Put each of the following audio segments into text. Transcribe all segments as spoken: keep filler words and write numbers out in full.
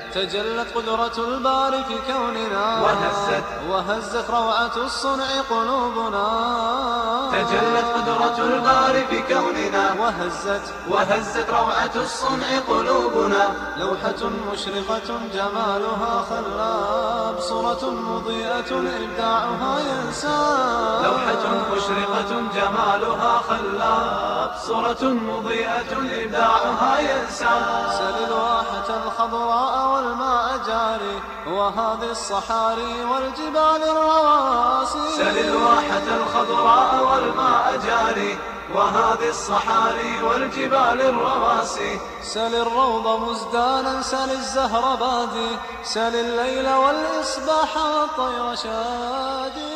تجلت قدرة الباري في كوننا وهزت وهزت روعة الصنع قلوبنا. تجلت قدرة الباري في كوننا وهزت وهزت روعة الصنع قلوبنا. لوحة مشرقة جمالها خلاب، صورة مضيئة إبداعها ينساب. لوحة مشرقة جمالها خلاب، صورة مضيئة إبداعها ينساب. سل الواحة الخضراء والماء جاري، وهذه الصحاري والجبال الرواسي. سل الواحة الخضراء والماء جاري، وهذه الصحاري والجبال الرواسي. سل الروض مزدانا، سل الزهر بادي، سل الليل والإصباح والطير شادي.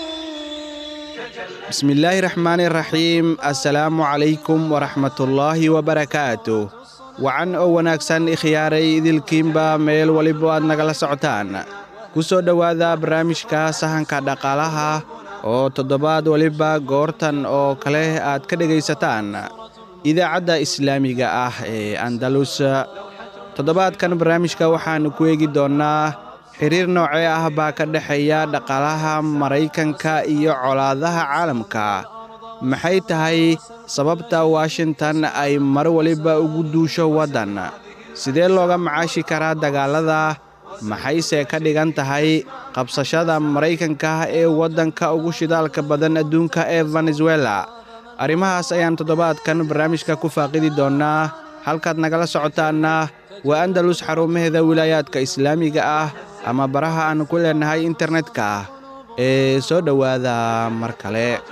بسم الله الرحمن الرحيم. السلام عليكم ورحمة الله وبركاته. wacan oo wanaagsan ikhyaaray idilkiinba meel waliba aad nagala socotaan. ku soo dhowaada barnaamijka sahanka dhaqaalaha oo toddobaad waliba goortan oo kale aad ka dhegaysataan idaacadda islaamiga ah ee Andalus. toddobaadkan barnaamijka waxaanu ku eegi doonaa xiriir noocee ah baa ka dhexeeya dhaqaalaha Maraykanka iyo colaadaha caalamka. maxay tahay sababta Washington ay mar waliba ugu duusho waddan? sidee looga macaashi karaa dagaalada? maxayse ka dhigan tahay qabsashada Maraykanka ee waddanka ugu shidaalka badan adduunka ee Venezuela? arrimahaas ayaan toddobaadkan barnaamijka ku faaqidi doonaa. halkaad nagala socotaana waa Andalus, xarumaheeda wilaayaadka islaamiga ah ama baraha aan ku leenahay internetka ee soo dhowaada mar kale.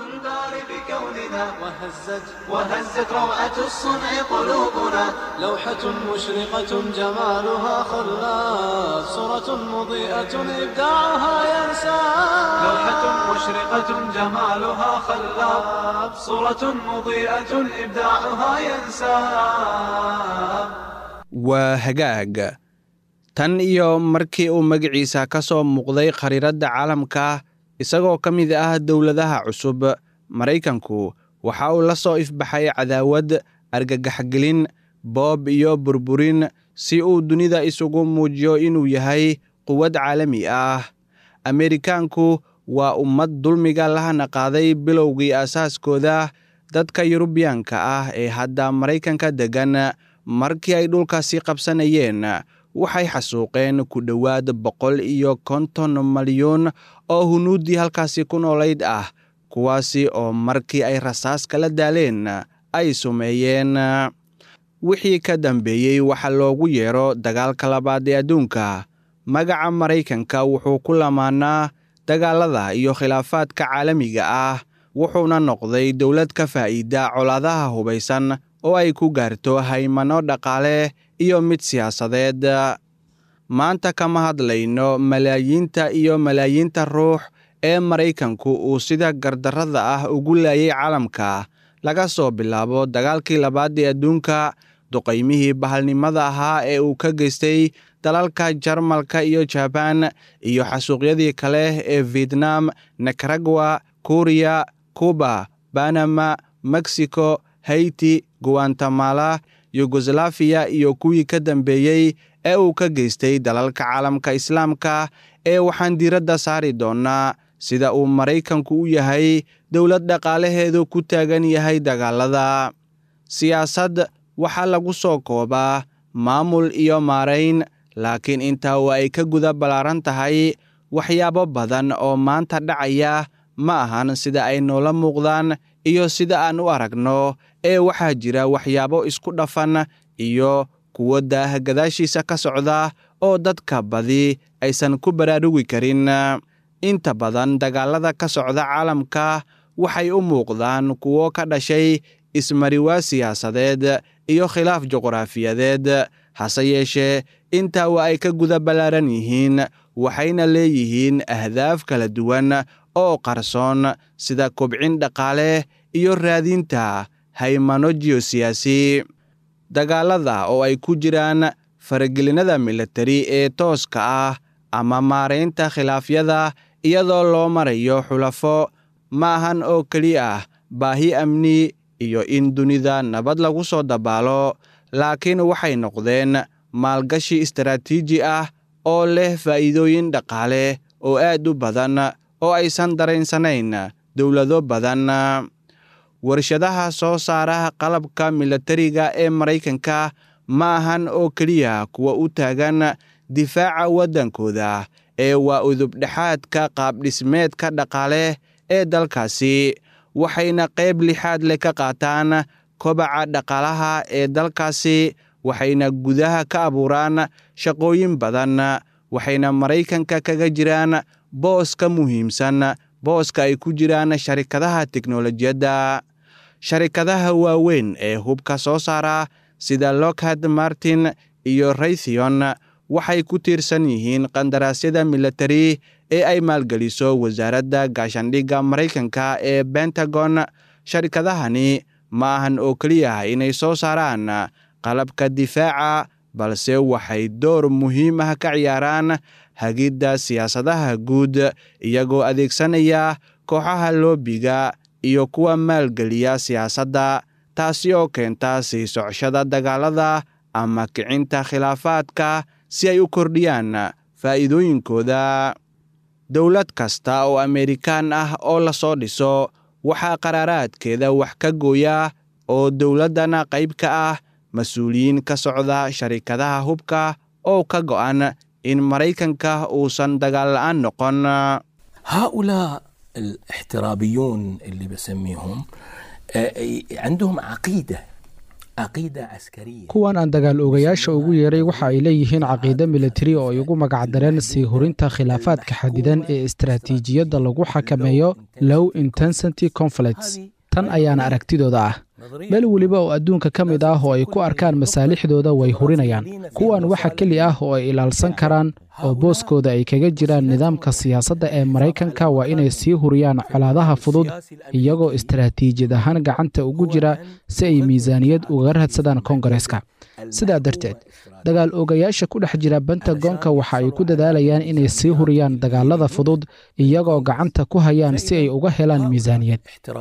وهزت وهزت روعة الصنع قلوبنا. لوحة مشرقة جمالها خلاف، صورة مضيئة إبداعها ينساب. لوحة مشرقة جمالها خلاف، صورة مضيئة إبداعها ينساب. waa hagaag. tan iyo markii uu magaciisa ka soo muuqday khariiradda caalamka isagoo ka mid ah dowladaha cusub, Maraykanku waxa uu la soo ifbaxay cadaawad, argagaxgelin, boob iyo burburin si uu dunida isugu muujiyo inuu yahay quwad caalami ah. Ameerikaanku waa ummad dulmiga lahana qaaday bilowgii asaaskooda. dadka Yurubiyaanka ah ee hadda Maraykanka degan markii ay dhulkaasi qabsanayeen waxay xasuuqeen ku dhowaad boqol iyo konton malyan oo hunuudi halkaasi ku noolayd ah, kuwaasi oo markii ay rasaas kala daaleen ay sumeeyeen. wixii ka dambeeyey waxa loogu yeero dagaalka labaad ee adduunka. magaca Maraykanka wuxuu ku lamaanaa dagaalada iyo khilaafaadka caalamiga ah, wuxuuna noqday dowlad ka faa'iida colaadaha hubaysan oo ay ku gaarto haymano dhaqaale iyo mid siyaasadeed. maanta kama hadlayno malaayiinta iyo malaayiinta ruux ee Maraykanku uu sida gardarrada ah ugu laayay caalamka laga soo bilaabo dagaalkii labaad ee adduunka, duqaymihii bahalnimada ahaa ee uu ka geystay dalalka Jarmalka iyo Jaban, iyo xasuuqyadii kale ee Vietnam, Nicaragua, Kuuriya, Cuba, Panama, Mexico, Haiti, Guatemala, Yugoslavia iyo kuwii ka dambeeyey ee uu ka geystay dalalka caalamka Islaamka. ee waxaan diiradda saari doonaa sida uu Maraykanku u yahay dowlad dhaqaalaheedu ku taagan yahay dagaalada. siyaasad waxaa lagu soo koobaa maamul iyo maarayn, laakiin intaa waa ay ka guda ballaaran tahay. waxyaabo badan oo maanta dhacaya ma ahan sida ay noola muuqdaan iyo sida aan u aragno, ee waxaa jira waxyaabo isku dhafan iyo kuwo daah gadaashiisa ka socda oo dadka badi aysan ku baraarugi karin. inta badan dagaalada ka socda caalamka waxay u muuqdaan kuwo ka dhashay ismariwaa siyaasadeed iyo khilaaf juqraafiyadeed. hase yeeshee intaa waa ay ka guda ballaaran yihiin, waxayna leeyihiin ahdaaf kala duwan oo qarsoon sida kobcin dhaqaale iyo raadinta haymano geosiyaasi. dagaalada oo ay ku jiraan faragelinada militari ee tooska ah ama maaraynta khilaafyada iyadoo loo marayo xulafo, ma ahan oo keliya ah baahi amni iyo in dunida nabad lagu soo dabaalo, laakiin waxay noqdeen maalgashi istaraatiiji ah oo leh faa'iidooyin dhaqaale oo aad u badan oo aysan dareensanayn dowlado badan. warshadaha soo saara qalabka milatariga ee Maraykanka ma ahan oo keliya kuwa u taagan difaaca waddankooda ee waa udubdhexaadka qaabdhismeedka dhaqaale ee dalkaasi, waxayna qayb lixaad leh ka qaataan kobaca dhaqaalaha ee dalkaasi, waxayna gudaha ka abuuraan shaqooyin badan, waxayna Maraykanka kaga jiraan booska muhiimsan booska ay ku jiraan sharikadaha tiknoolajiyadda. sharikadaha waaweyn ee hubka soo saara sida Lockheed Martin iyo Raytheon waxay ku tiirsan yihiin qandaraasyada military ee ay maalgeliso wasaaradda gaashaandhigga Maraykanka ee Pentagon. sharikadahani ma ahan oo keliya inay soo saaraan qalabka difaaca, balse waxay door muhiim ah ka ciyaaraan hagidda siyaasadaha guud iyagoo adeegsanaya kooxaha loobiga iyo kuwa maalgeliya siyaasadda, taasi oo keenta sii socoshada dagaalada ama kicinta khilaafaadka si ay u kordhiyaan faa'iidooyinkooda. dowlad kasta oo Amerikaan ah oo la soo dhiso waxaa qaraaraadkeeda wax ka gooya oo dowladdana qayb ka ah mas-uuliyiin ka socda sharikadaha hubka oo ka go'an in Maraykanka uusan dagaal la'aan noqon. هؤلاء الاحترابيون اللي بسميهم عندهم عقيدة عقيدة عسكرية. kuwan aan dagaal ogayaasha ugu yeeray waxa ay leeyihiin caqiido militari oo ay ugu magacdareen sii hurinta khilaafaadka xadidan ee istaraatiijiyadda lagu xakameeyo low intensity conflicts. tan ayaana aragtidooda ah. meel weliba oo adduunka ka mid ah oo ay ku arkaan masaalixdooda way hurinayaan. kuwan waxa keli ah oo ay ilaalsan karaan oo booskooda ay kaga jiraan nidaamka siyaasadda ee Maraykanka waa inay sii huriyaan colaadaha fudud iyagoo istaraatiijiyad ahaan gacanta ugu jira si ay miisaaniyad uga raadsadaan Koongareeska. sidaa darteed dagaal ogayaasha ku dhex jira Pentagonka waxa ay ku dadaalayaan inay sii huriyaan dagaalada fudud iyagoo gacanta ku hayaan si ay uga helaan miisaaniyad.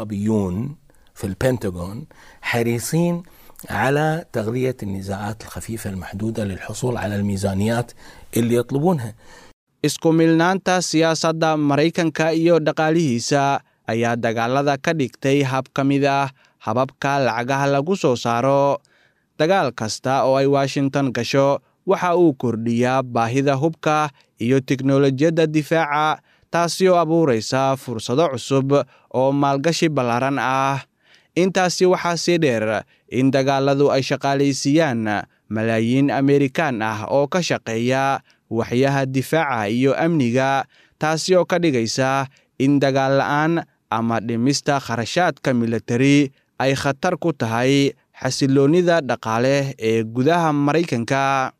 في البنتاغون حريصين على تغذية النزاعات الخفيفة المحدودة للحصول على الميزانيات اللي يطلبونها. isku milnaanta siyaasadda Maraykanka iyo dhaqaalihiisa ayaa dagaalada ka dhigtay hab ka mid ah hababka lacagaha lagu soo saaro. dagaal kasta oo ay Washington gasho waxa uu kordhiyaa baahida hubka iyo tiknoolajiyadda difaaca, taasi oo abuuraysa fursado cusub oo maalgashi ballaaran ah. intaasi waxaa sii dheer in dagaaladu ay shaqaalaysiiyaan malaayiin Amerikaan ah oo ka shaqeeya waxyaha difaaca iyo amniga, taasi oo ka dhigaysa in dagaal la'aan ama dhimista kharashaadka military ay khatar ku tahay xasiloonida dhaqaale ee gudaha Maraykanka.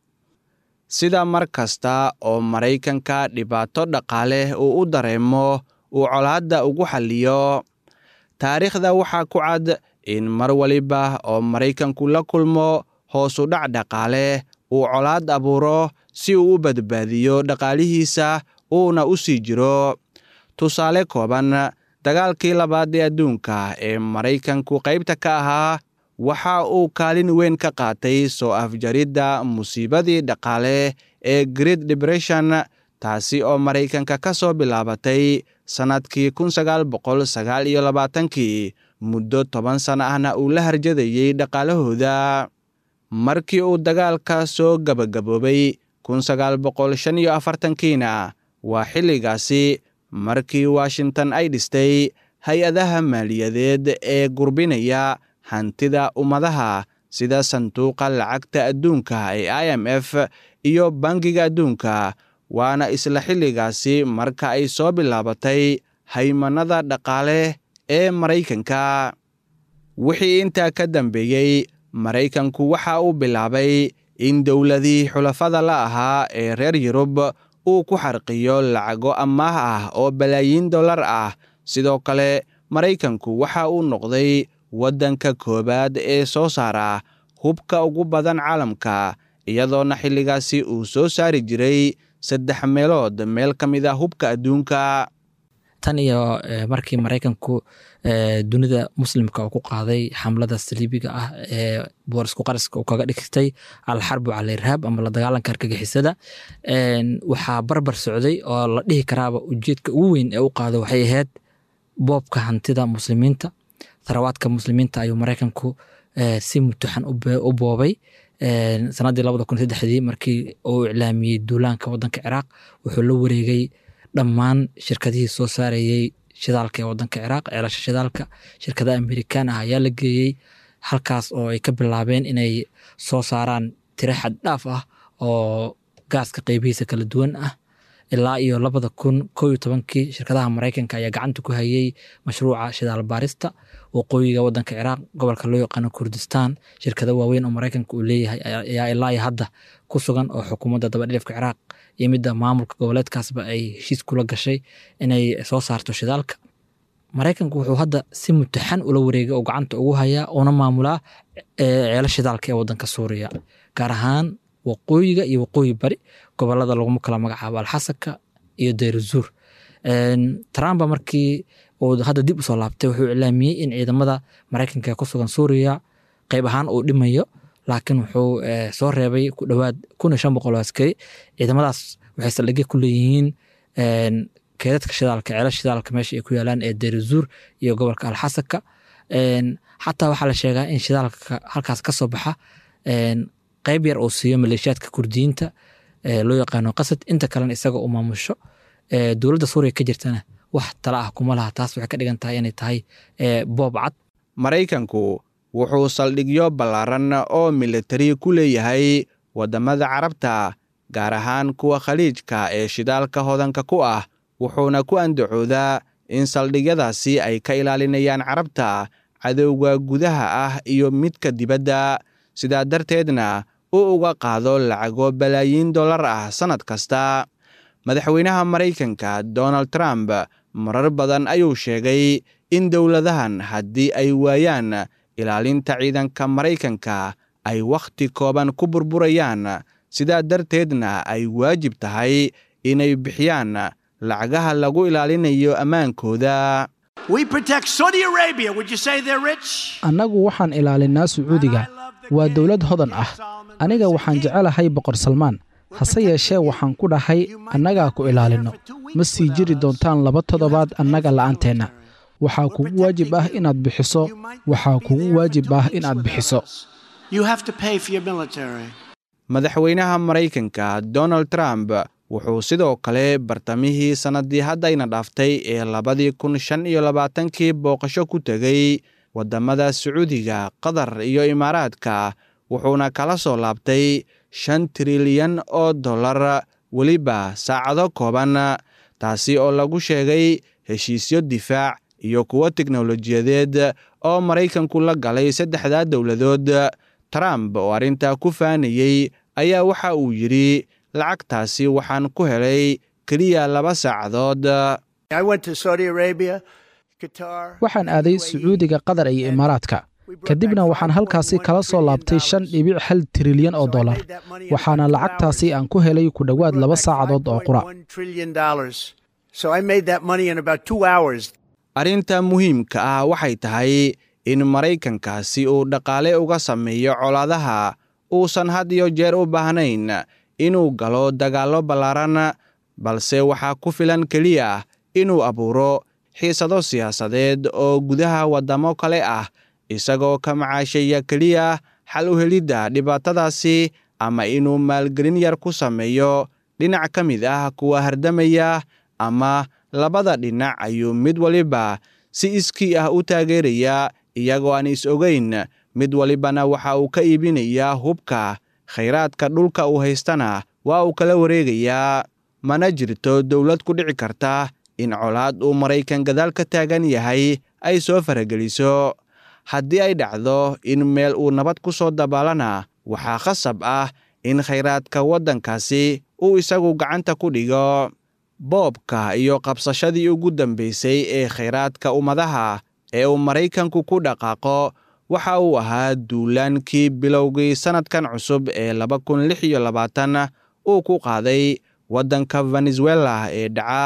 sida mar kasta oo Maraykanka dhibaato dhaqaale uu u dareemo uu colaadda ugu xalliyo. taariikhda waxaa ku cad in mar waliba oo Maraykanku la kulmo hoos u dhac dhaqaale uu colaad abuuro si uu u badbaadiyo dhaqaalihiisa uuna u sii jiro. tusaale kooban, dagaalkii labaad ee adduunka ee Maraykanku qaybta ka ahaa waxa uu kaalin weyn ka qaatay soo afjaridda musiibadii dhaqaale ee Great Depression, taasi oo Maraykanka ka soo bilaabatay sanadkii kun sagaal boqol sagaal iyo labaatankii, muddo toban sano ahna uu la harjadayay dhaqaalahooda. markii uu dagaalka soo gabagaboobay kun sagaal boqol shan iyo afartankiina waa xilligaasi markii Washington ay dhistay hay-adaha maaliyadeed ee gurbinaya hantida ummadaha sida sanduuqa lacagta adduunka ee I M F iyo bangiga adduunka. waana isla xilligaasi marka ay soo bilaabatay haymanada dhaqaale ee Maraykanka. wixii intaa ka dambeeyey, Maraykanku waxa uu bilaabay in dowladii xulafada la ahaa ee reer Yurub uu ku xarqiyo lacago amaah ah oo balaayiin dollar ah. sidoo kale Maraykanku waxa uu noqday waddanka koobaad ee soo saara hubka ugu badan caalamka, iyadoona xilligaasi uu soo saari jiray saddex meelood meel ka mid ah hubka adduunka. tan iyo markii maraykanku dunida muslimka uu ku qaaday xamlada saliibiga ah ee boorisku qariska uu kaga dhigtay alxarbu cala irhaab ama la dagaalanka argagixisada waxaa barbar socday oo la dhihi karaaba ujeedka ugu weyn ee u qaado waxay ahayd boobka hantida muslimiinta tharawaadka muslimiinta ayuu maraykanku si mutuxan u boobay sanadii labada kun saddexdii markii uu iclaamiyey duulaanka wadanka ciraaq wuxuu la wareegay dhammaan shirkadihii soo saarayey shidaalka ee wadanka ciraaq ceelasha shidaalka shirkadaha amerikaan ah ayaa la geeyey halkaas oo ay ka bilaabeen inay soo saaraan tiro xad dhaaf ah oo gaaska qeybihiisa kala duwan ah ilaa iyo labada kun koo iyo tobankii shirkadaha maraykanka ayaa gacanta ku hayay mashruuca shidaal baarista waqooyiga wadanka ciraaq gobolka loo yaqaano kurdistaan shirkado waaweyn oo maraykanka uu leeyahay ayaa ilaa iyo hadda ku sugan oo xukuumadda dabadhilifka ciraaq iyo midda maamulka goboleedkaasba ay heshiis kula gashay inay soo saarto shidaalka maraykanku wuxuu hadda si mutaxan ula wareegay oo gacanta ugu hayaa una maamulaa ceelo shidaalka ee wadanka suuriya gaar ahaan waqooyiga iyo waqooyi bari gobolada laguma kala magacaabo alxasaka iyo deyruzuur trump markii uu hadda dib usoo laabtay wuxuu iclaamiyey in ciidamada maraykanka ee ku sugan suuriya qayb ahaan uu dhimayo laakiin wuxuu soo reebay ku dhowaad kun iyo shan boqol oo askari ciidamadaas waxay saldhigyo ku leeyihiin keedadka shidaalka ceelasha shidaalka meesha ay ku yaalaan ee deyruzuur iyo gobolka alxasaka xataa waxaa la sheegaa in shidaalka halkaas ka soo baxa qayb yar uu siiyo maleeshiyaadka kurdiyiinta loo yaqaano qasad inta kalena isaga u maamusho dowladda suuriya ka jirtana wax tala ah kuma laha taas waxay ka dhigan tahay inay tahay boob cad maraykanku wuxuu saldhigyo ballaaran oo militari ku leeyahay waddamada carabta gaar ahaan kuwa khaliijka ee shidaalka hodanka ku ah wuxuuna ku andacoodaa in saldhigyadaasi ay ka ilaalinayaan carabta cadowga gudaha ah iyo midka dibadda sidaa darteedna uu uga qaado lacago balaayiin dollar ah sannad kasta madaxweynaha maraykanka donald trump marar badan ayuu sheegay in dowladahan haddii ay waayaan ilaalinta ciidanka maraykanka ay wakhti kooban ku burburayaan sidaa darteedna ay waajib tahay inay bixiyaan lacagaha lagu ilaalinayo ammaankooda annagu waxaan ilaalinaa sacuudiga waa dowlad hodan ah aniga waxaan jecelahay boqor salmaan hase yeeshee waxaan ku dhahay annagaa ku ilaalinno ma sii jiri doontaan laba toddobaad annaga la'aanteenna waxaa kugu waajib ah inaad bixiso waxaa kugu waajib ah inaad bixiso madaxweynaha maraykanka donald trump wuxuu sidoo kale bartamihii sannaddii haddayna dhaaftay ee labadii kun shan iyo labaatankii booqasho ku tegey waddamada sacuudiga qatar iyo imaaraadka wuxuuna kala soo laabtay shan trilyan oo dollar weliba saacado kooban taasi oo lagu sheegay heshiisyo difaac iyo kuwo teknolojiyadeed oo maraykanku la galay saddexdaa dowladood trump oo arrintaa ku faanayey ayaa waxa uu yidhi lacagtaasi waxaan ku helay keliya laba saacadood waxaan aaday sacuudiga qatar iyo imaaraadka kadibna waxaan halkaasi kala soo laabtay shan dhibic hal trilyan oo dollar waxaana lacagtaasi aan ku helay ku dhowaad laba saacadood oo qura arrinta muhiimka ah waxay tahay in maraykankaasi uu dhaqaale uga sameeyo colaadaha uusan had iyo jeer u baahnayn inuu galo dagaallo ballaaran balse waxaa ku filan keliya inuu abuuro xiisado siyaasadeed oo gudaha waddamo kale ah isagoo ka macaashaya keliya xal u helidda dhibaatadaasi ama inuu maalgelin yar ku sameeyo dhinac ka mid ah kuwa hardamaya ama labada dhinac ayuu mid waliba si iskii ah u taageeraya iyagoo aan is ogayn mid walibana waxa uu ka iibinayaa hubka khayraadka dhulka uu haystana waa uu kala wareegayaa mana jirto dowlad ku dhici karta in colaad uu maraykan gadaal ka taagan yahay ay soo farageliso haddii ay dhacdo in meel uu nabad ku soo dabaalana waxaa khasab ah in khayraadka waddankaasi uu isagu gacanta ku dhigo boobka iyo qabsashadii ugu dambaysay ee khayraadka ummadaha ee uu maraykanku ku dhaqaaqo waxa uu ahaa duulaankii bilowgii sannadkan cusub ee laba kun lix iyo labaatan uu ku qaaday waddanka venezuela ee dhaca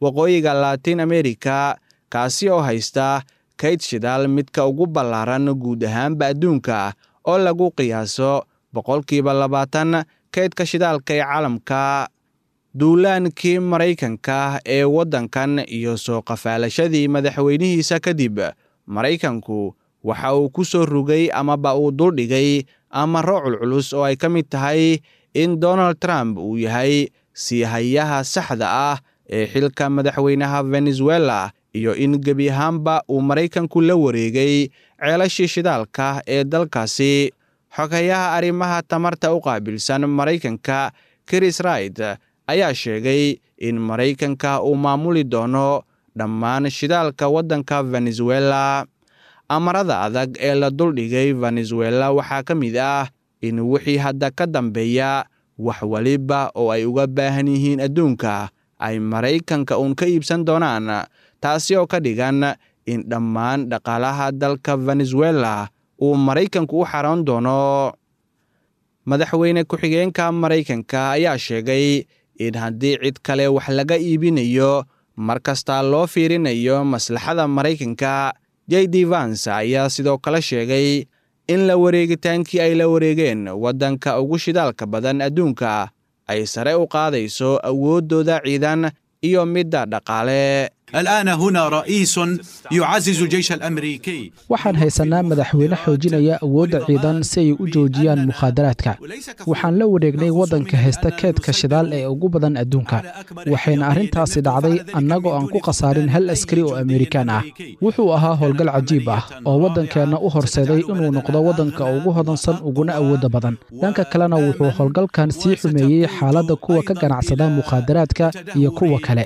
waqooyiga Latin America kaasi oo haysta kayd shidaal midka ugu ballaaran guud ahaanba adduunka oo lagu qiyaaso boqolkiiba labaatan kaydka shidaalka ee caalamka. duulaankii Maraykanka ee waddankan iyo soo qafaalashadii madaxweynihiisa kadib, Maraykanku waxa uu ku soo rugay amaba uu duldhigay amaro culculus oo ay ka mid tahay in Donald Trump uu yahay sii hayaha saxda ah ee xilka madaxweynaha Venezuela iyo in gebi ahaanba uu Maraykanku la wareegay ceelashii shidaalka ee dalkaasi. Xogayaha arrimaha tamarta u qaabilsan Maraykanka Chris Wright ayaa sheegay in Maraykanka uu maamuli doono dhammaan shidaalka waddanka Venezuela. Amarada adag ee la duldhigay Venezuela waxaa ka mid ah in wixii hadda ka dambeeya wax waliba oo ay uga baahan yihiin adduunka ay Maraykanka uun ka iibsan doonaan, taasi oo ka dhigan in dhammaan dhaqaalaha dalka Venezuela uu Maraykanku u xaroon doono. Madaxweyne ku-xigeenka Maraykanka ayaa sheegay in haddii cid kale wax laga iibinayo mar kasta loo fiirinayo maslaxada Maraykanka. J D Vance ayaa sidoo kale sheegay in la wareegitaankii ay la wareegeen waddanka ugu shidaalka badan adduunka ay sare u qaadayso awooddooda ciidan iyo midda dhaqaale. الآن هنا رئيس يعزز الجيش الأمريكي. waxaan haysanaa madaxweyne xoojinaya awoodda ciidan si ay u joojiyaan mukhaadaraadka. waxaan la wareegnay waddanka haysta keedka shidaal ee ugu badan adduunka, waxayna arrintaasi dhacday annagoo aan ku khasaarin hal askari oo Amerikaan ah. wuxuu ahaa howlgal cajiib ah oo waddankeenna u horseeday inuu noqdo waddanka ugu hodansan uguna awoodda badan. dhanka kalena wuxuu howlgalkan sii xumeeyey xaaladda kuwa ka ganacsada mukhaadaraadka iyo kuwa kale.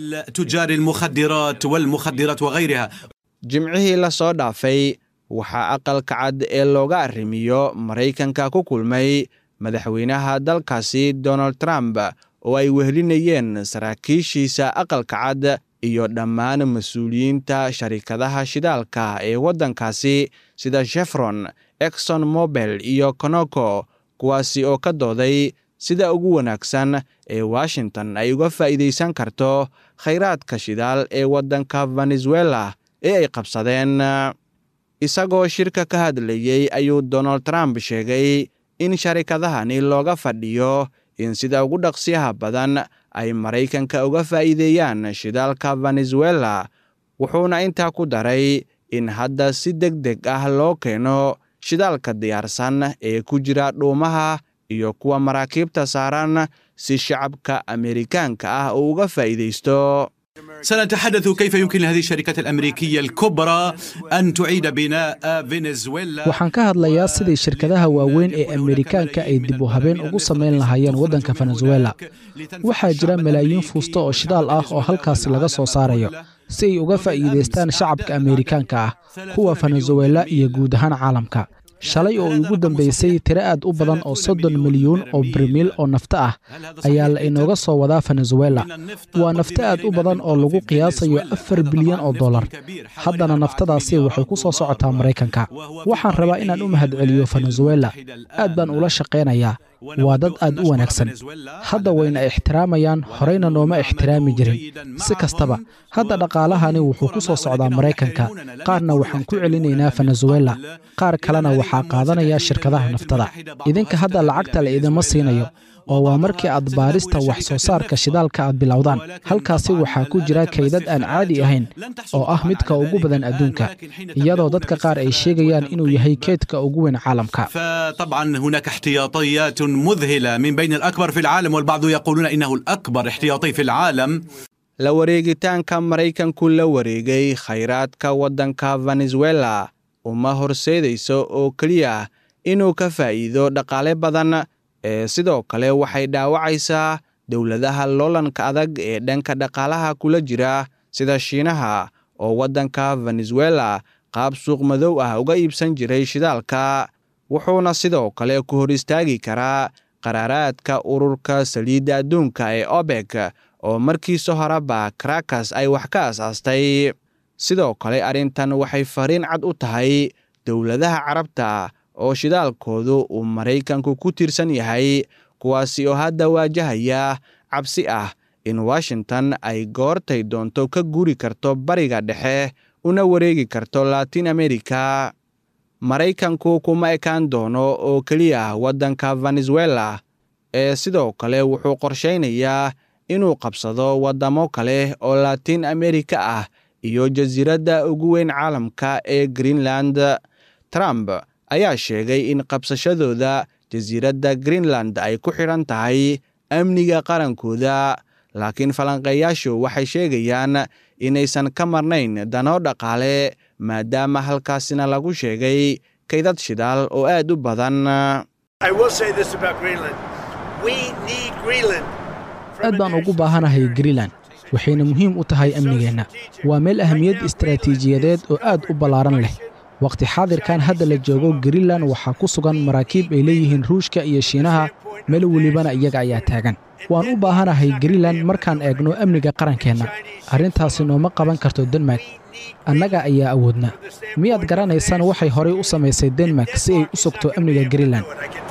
والمخدرات وغيرها. jimcihii la soo dhaafay waxaa aqalka cad ee looga arrimiyo Maraykanka ku kulmay madaxweynaha dalkaasi Donald Trump oo ay wehelinayeen saraakiishiisa aqalka cad iyo dhammaan mas'uuliyiinta sharikadaha shidaalka ee waddankaasi sida Chevron, Exxon Mobil iyo Conoco, kuwaasi oo ka dooday sida ugu wanaagsan ee Washington ay uga faa'iideysan karto khayraadka shidaal ee waddanka Venezuela ee ay qabsadeen. Isagoo shirka ka hadlayay ayuu Donald Trump sheegay in sharikadahani looga fadhiyo in sida ugu dhaqsiyaha badan ay Maraykanka uga faa'iideeyaan shidaalka Venezuela, wuxuuna intaa ku daray in hadda si degdeg ah loo keeno shidaalka diyaarsan ee ku jira dhuumaha iyo kuwa maraakiibta saaran si shacabka Amerikaanka ah uu uga faa'iideysto. سنتحدث كيف يمكن لهذه الشركات الأمريكية الكبرى أن تعيد بناء فنزويلا. waxaan ka hadlayaa sidii shirkadaha waaweyn ee Amerikaanka ay dib u habeen ugu sameyn lahaayeen waddanka Venezuela. waxaa jira malaayiin fuusto oo shidaal ah oo halkaas laga soo saarayo si ay uga faa'iideystaan shacabka Amerikaanka ah, kuwa Venezuela iyo guud ahaan caalamka. shalay oo ugu dambeysay tiro aad u badan oo soddon milyuun oo barmiil oo nafta ah ayaa la inooga soo wadaa Venezuela. waa nafta aad u badan oo lagu qiyaasayo afar bilyan oo dollar. haddana naftadaasi waxay ku soo socotaa Maraykanka. waxaan rabaa inaan u mahadceliyo Venezuela. aad baan ula shaqaynayaa. waa dad aad u wanaagsan. hadda wayna ixtiraamayaan, horeyna nooma ixtiraami jirin. si kastaba, hadda dhaqaalahani wuxuu ku soo socdaa Maraykanka. qaarna waxaan ku celinaynaa Venezuela, qaar kalena waxaa qaadanaya shirkadaha naftada. idinka hadda lacagta la idima siinayo, oo waa markii aad baarista wax soo saarka shidaalka aad bilowdaan. halkaasi waxaa ku jira kaydad aan caadi ahayn oo ah midka ugu badan adduunka, iyadoo dadka qaar ay sheegayaan inuu yahay kaydka ugu weyn caalamka. فطبعا هناك احتياطيات مذهلة من بين الأكبر في العالم، والبعض يقولون إنه الأكبر احتياطي في العالم. la wareegitaanka Maraykanku la wareegay khayraadka waddanka Venezuela uma horseedayso oo keliya inuu ka faa'iido dhaqaale badan, ee sidoo kale waxay dhaawacaysaa dowladaha loolanka adag ee dhanka dhaqaalaha kula jira sida Shiinaha oo waddanka Venezuela qaab suuq madow ah uga iibsan jiray shidaalka. wuxuuna sidoo kale ku hor istaagi karaa qaraaraadka ururka saliidda adduunka ee OPEC oo markiisa horeba Caracas ay wax ka asaastay. sidoo kale arrintan waxay fariin cad u tahay dowladaha Carabta oo shidaalkoodu uu Maraykanku ku tirsan yahay, kuwaasi oo hadda waajahaya cabsi ah in Washington ay goortay doonto ka guri karto bariga dhexe una wareegi karto Latin America. Maraykanku kuma ekaan doono oo keliya waddanka Venezuela, ee sidoo kale wuxuu qorsheynayaa inuu qabsado waddamo kale oo Latin America ah iyo jasiiradda ugu weyn caalamka ee Greenland. Trump ayaa sheegay in qabsashadooda jasiiradda Greenland ay ku xiran tahay amniga qarankooda, laakiin falanqeeyaashu waxay sheegayaan inaysan ka marnayn dano dhaqaale maadaama halkaasina lagu sheegay kaydad shidaal oo aad u badan. aad baan ugu baahanahay Greenland, waxayna muhiim u tahay amnigeenna. waa meel ahamiyad istaraatiijiyadeed oo aad u ballaaran leh. waqti xaadirkan hadda la joogo Greenland waxaa ku sugan maraakiib ay leeyihiin Ruushka iyo Shiinaha, meel welibana iyaga ayaa taagan. waan u baahanahay Greenland markaan eegno amniga qarankeenna. arrintaasi nooma qaban karto Denmark, annaga ayaa awoodna. miyaad garanaysaan waxay horey u samaysay Denmark si ay u sugto amniga Greenland?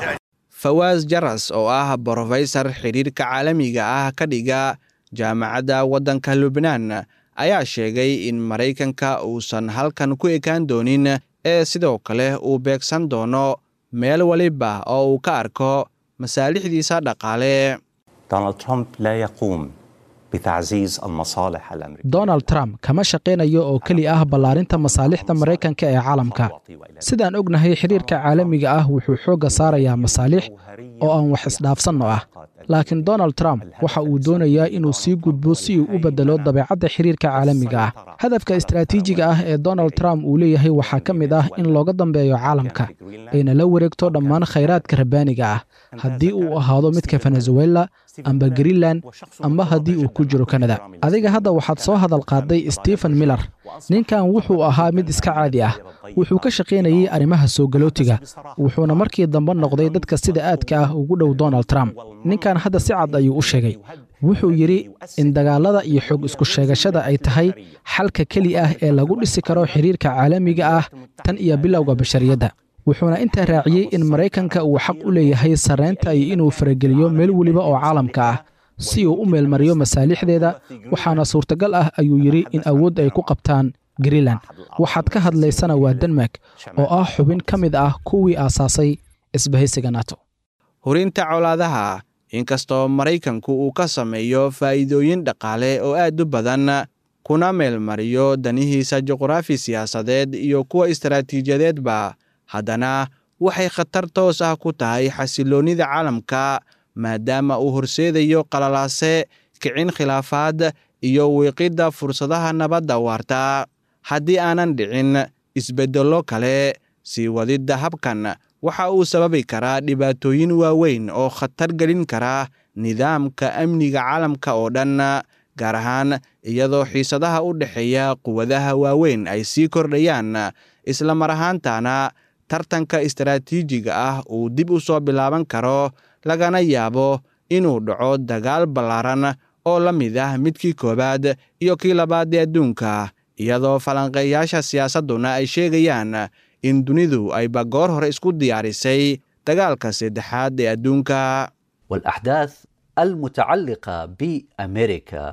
Fawaz Jaras oo ah brofesor xiriirka caalamiga ah ka dhiga jaamacadda waddanka Lubnaan ayaa sheegay in Maraykanka uusan halkan ku ekaan doonin ee sidoo kale uu beegsan doono meel waliba oo uu ka arko masaalixdiisa dhaqaale. Donald Trump لا يقوم بتعزيز المصالح الأمريكية. Donald Trump kama shaqeynayo oo kali ah ballaarinta masaalixda Maraykanka ee caalamka. sidaan ognahay xiriirka caalamiga ah wuxuu xooga saarayaa masaalix oo aan wax isdhaafsanno ah. laakiin Donald Trump waxa uu doonayaa inuu sii gudbo si uu u bedelo dabeecadda xiriirka caalamiga ah. hadafka istaraatiijiga ah ee Donald Trump uu leeyahay waxaa ka mid ah in looga dambeeyo caalamka ayna la wareegto dhammaan khayraadka rabbaaniga ah, haddii uu ahaado midka Venezuela amba Greenland amba haddii uu ku jiro Canada. adiga hadda waxaad soo hadal qaaday Stephen Miller. ninkan wuxuu ahaa mid iska caadi ah, wuxuu ka shaqeynayay arrimaha soo galootiga, wuxuuna markii dambe noqday dadka sida aadka ah ugu dhow Donald Trump. ninkan hadda si cad ayuu u sheegay, wuxuu yidhi in dagaalada iyo xog isku sheegashada ay tahay xalka keli ah ee lagu dhisi karo xiriirka caalamiga ah tan iyo bilowga bashariyadda. wuxuuna intaa raaciyey in Maraykanka uu xaq u leeyahay sareynta iyo inuu farageliyo meel waliba oo caalamka ah si uu u meelmariyo masaalixdeeda, waxaana suurtagal ah ayuu yidhi in awood ay ku qabtaan Greenland. waxaad ka hadlaysana waa Denmark oo ah xubin ka mid ah kuwii aasaasay isbahaysiga NATO. hurinta colaadaha, inkastoo Maraykanku uu ka sameeyo faa'iidooyin dhaqaale oo aad u badan kuna meelmariyo danihiisa juqraafi siyaasadeed iyo kuwa istaraatiijiyadeedba, haddana waxay khatar toos ah ku tahay xasiloonida caalamka maadaama uu horseedayo qalalaase, kicin khilaafaad iyo wiiqidda fursadaha nabadda waarta. haddii aanan dhicin isbeddello kale, sii wadidda habkan waxa uu sababi karaa dhibaatooyin waaweyn oo khatar gelin kara nidaamka amniga caalamka oo dhan, gaar ahaan iyadoo xiisadaha u dhexeeya quwadaha waaweyn ay sii kordhayaan, isla mar ahaantana tartanka istaraatiijiga ah uu dib u soo bilaaban karo, lagana yaabo inuu dhaco dagaal ballaaran oo la mid ah midkii koowaad iyo kii labaad ee adduunka, iyadoo falanqeeyaasha siyaasadduna ay sheegayaan in dunidu ayba goor hore isku diyaarisay dagaalka saddexaad ee adduunka. والأحداث المتعلقة بأمريكا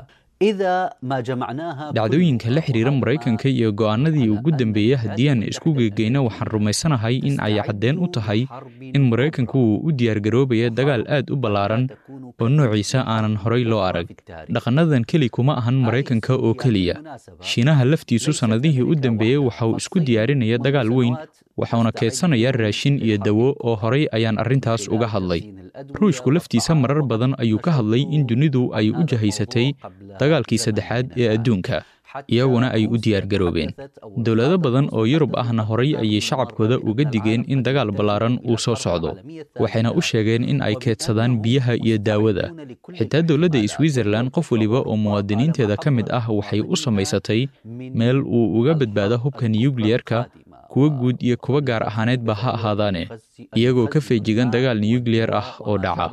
dhacdooyinka la xiriira Maraykanka iyo go'aanadii ugu dambeeyay haddii aan isku geegeyno waxaan rumaysanahay in ay caddeen u tahay in Maraykanku uu u diyaargaroobayo dagaal aad u ballaaran oo noociisa aanan horay loo arag. dhaqanadan keli kuma ahan Maraykanka oo keliya. Shiinaha laftiisu sanadihii u dambeeyay waxa uu isku diyaarinaya dagaal weyn, waxaana keedsanaya raashin iyo dawo oo horay ayaan arrintaas uga hadlay. Ruushku laftiisa marar badan ayuu ka hadlay in dunidu ay u jahaysatay dagaalkii saddexaad ee adduunka, iyaguna ay u diyaargaroobeen. dowlado badan oo Yurub ahna horay ayay shacabkooda uga digeen in dagaal ballaaran uu soo socdo, waxayna u sheegeen in ay keedsadaan biyaha iyo daawada. xitaa dowladda Switzerland qof waliba oo muwaadiniinteeda ka mid ah waxay u samaysatay meel uu uga badbaado hubka nukliyeerka, kuwa guud iyo kuwa gaar ahaaneedba ha ahaadaane, iyagoo ka feejigan dagaal nukliyeer ah oo dhaca.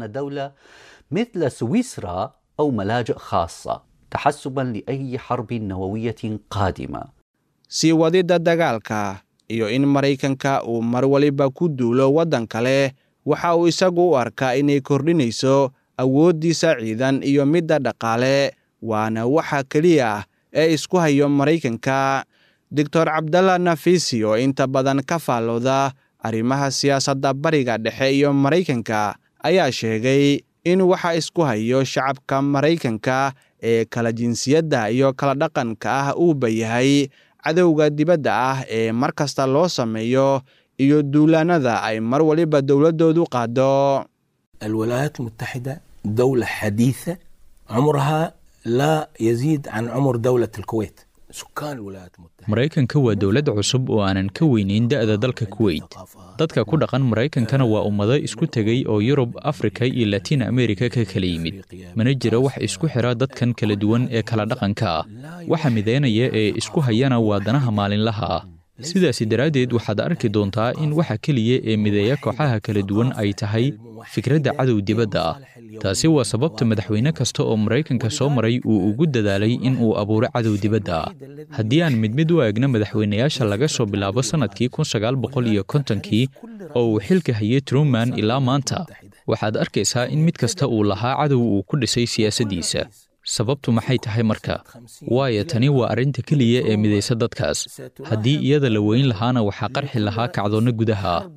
مثل سويسرا أو ملاجئ خاصة تحسبا لأي حرب نووية قادمة. sii wadidda dagaalka iyo in Maraykanka uu mar waliba ku duulo waddan kale waxa uu isagu u arkaa inay kordhinayso awooddiisa ciidan iyo midda dhaqaale waana waxa keliya ee isku hayo Maraykanka. Doctor Cabdalla Nafisi oo inta badan ka faallooda arrimaha siyaasadda bariga dhexe iyo Maraykanka ayaa sheegay in waxa isku hayo shacabka Maraykanka ee kala jinsiyadda iyo kala dhaqanka ah uu bayahay cadowga dibadda ah ee mar kasta loo sameeyo iyo duulaanada ay mar waliba dowladoodu qaado. الولايات المتحدة دولة حديثة عمرها لا يزيد عن عمر دولة الكويت. سكان الولايات المتحدة Maraykanka waa dowlad cusub oo aanan ka weynayn da'da dalka Kuwait. Dadka ku dhaqan Maraykankana waa ummado isku tegay oo Yurub, Afrika iyo Latin America ka kala yimid. Mana jiro wax isku xira dadkan kala duwan ee kala dhaqanka ah. Waxa mideynaya ee isku hayana waa danaha maalinlaha ah. sidaas daraaddeed waxaad arki doontaa in waxa kaliya ee mideeya kooxaha kala duwan ay tahay fikradda cadow dibadda ah. taasi waa sababta madaxweyne kasta oo Maraykanka soo maray uu ugu dadaalay in uu abuuro cadow dibadda ah. haddii aan mid mid u eegno madaxweynayaasha laga soo bilaabo sanadkii kun sagaal boqol iyo kontonkii oo uu xilka hayay Truman ilaa maanta, waxaad arkaysaa in mid kasta uu lahaa cadow uu ku dhisay siyaasaddiisa. sababtu maxay tahay marka? waayo tani waa arrinta keliya ee midaysa dadkaas. haddii iyada la weyn lahaana waxaa qarxi lahaa kacdoonna gudaha ah.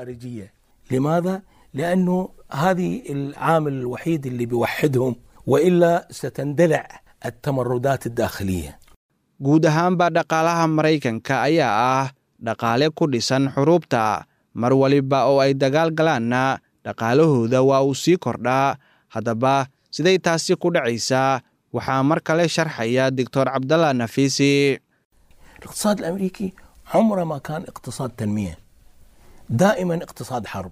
لماذا؟ لأنه هذه العامل الوحيد اللي بيوحدهم وإلا ستندلع التمردات الداخلية. guud ahaanba dhaqaalaha Maraykanka ayaa ah dhaqaale ku dhisan xuruubta. mar waliba oo ay dagaal galaanna dhaqaalahooda waa uu sii kordhaa. haddaba siday taasi ku dhacaysaa waxaa mar kale sharxaya Doctor Cabdalla Nafisi. الاقتصاد الأمريكي عمره ما كان اقتصاد تنمية، دائما اقتصاد حرب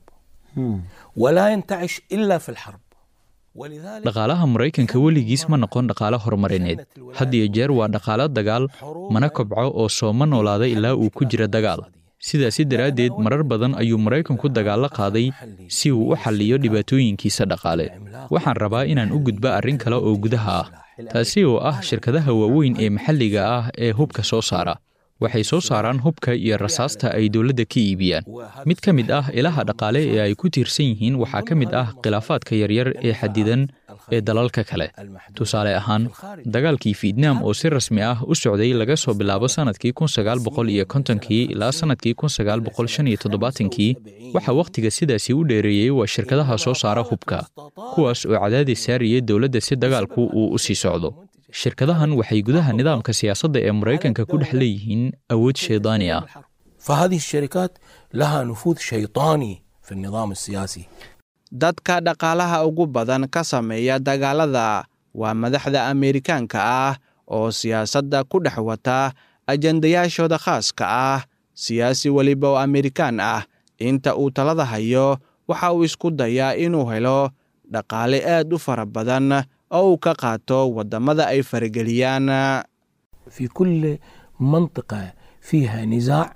ولا ينتعش إلا في الحرب. dhaqaalaha Maraykanka weligiis ma noqon dhaqaale horumarineed. had iyo jeer waa dhaqaale dagaal, mana kobco oo soo ma noolaada ilaa uu ku jira dagaal. sidaas daraaddeed marar badan ayuu Maraykanku dagaalo qaaday si uu u xalliyo dhibaatooyinkiisa dhaqaale. waxaan rabaa inaan u gudbo arrin kale oo gudaha ah, taasi oo ah shirkadaha waaweyn ee maxalliga ah ee hubka soo saara. waxay soo saaraan hubka iyo rasaasta ay dowladda ka iibiyaan. mid ka mid ah ilaha dhaqaale ee ay ku tiirsan yihiin waxaa ka mid ah khilaafaadka yaryar ee xadidan ee dalalka kale. tusaale ahaan, dagaalkii Vietnam oo si rasmi ah u socday laga soo bilaabo sanadkii kun sagaal boqol iyo kontonkii ilaa sanadkii kun sagaal boqol shan iyo toddobaatankii, waxa wakhtiga sidaasi u dheereeyey waa shirkadaha soo saara hubka, kuwaas oo cadaadis saarayay dowladda si dagaalku uu u sii socdo. shirkadahan waxay gudaha nidaamka siyaasadda ee Maraykanka ku dhex leeyihiin awood shaydaani ah. فهذه الشركات لها نفوذ شيطاني في النظام السياسي. dadka dhaqaalaha ugu badan ka sameeya dagaalada waa madaxda Ameerikaanka ah oo siyaasadda ku dhex wata ajandayaashooda khaaska ah. siyaasi waliba oo Ameerikaan ah inta uu talada hayo waxa uu isku dayaa inuu helo dhaqaale aad u fara badan oo uu ka qaato wadamada ay farageliyaan. في كل منطقة فيها نزاع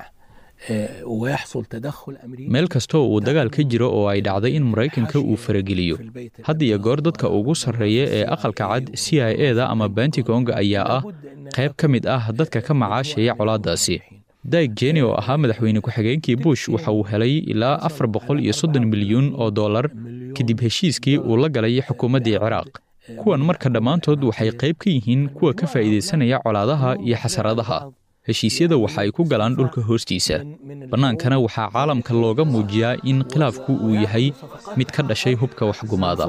ويحصل تدخل أمريكي. meel kasta oo uu dagaal ka jiro oo ay dhacday in Maraykanka uu farageliyo, had iyo goor dadka ugu sarreeya ee aqalka cad C I A da ama Pentagon ayaa ah qayb ka mid ah dadka ka macaashaya colaadaasi. Dick Cheney oo ahaa madaxweyne ku-xigeenkii Bush waxa uu helay ilaa afar boqol iyo soddon milyan oo dollar kadib heshiiskii uu la galay xukuumaddii Ciraaq. kuwan marka dhammaantood waxay qayb ka yihiin kuwa ka faa'iideysanaya colaadaha iyo xasaradaha. heshiisyada waxa ay ku galaan dhulka hoostiisa. bannaankana waxaa caalamka looga muujiyaa in khilaafku uu yahay mid ka dhashay hubka waxgumaada.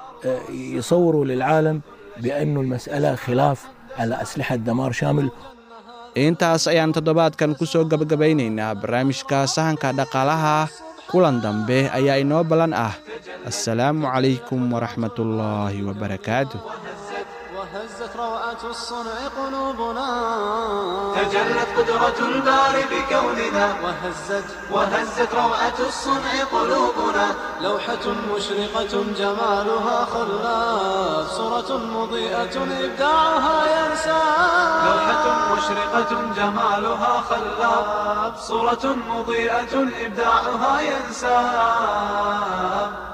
يصوروا للعالم بأن المسألة خلاف على أسلحة دمار شامل. intaas ayaan toddobaadkan ku soo gabagabaynaynaa barnaamijka sahanka dhaqaalaha. kulan dambe ayaa inoo balan ah. assalaamu calaykum waraxmatullaahi wabarakaatuh. وهزت روعة الصنع قلوبنا، تجلت قدرة الباري بكوننا، وهزت وهزت روعة الصنع قلوبنا. لوحة مشرقة جمالها خلاف، صورة مضيئة إبداعها ينسى. لوحة مشرقة جمالها خلاب، صورة مضيئة إبداعها ينساب.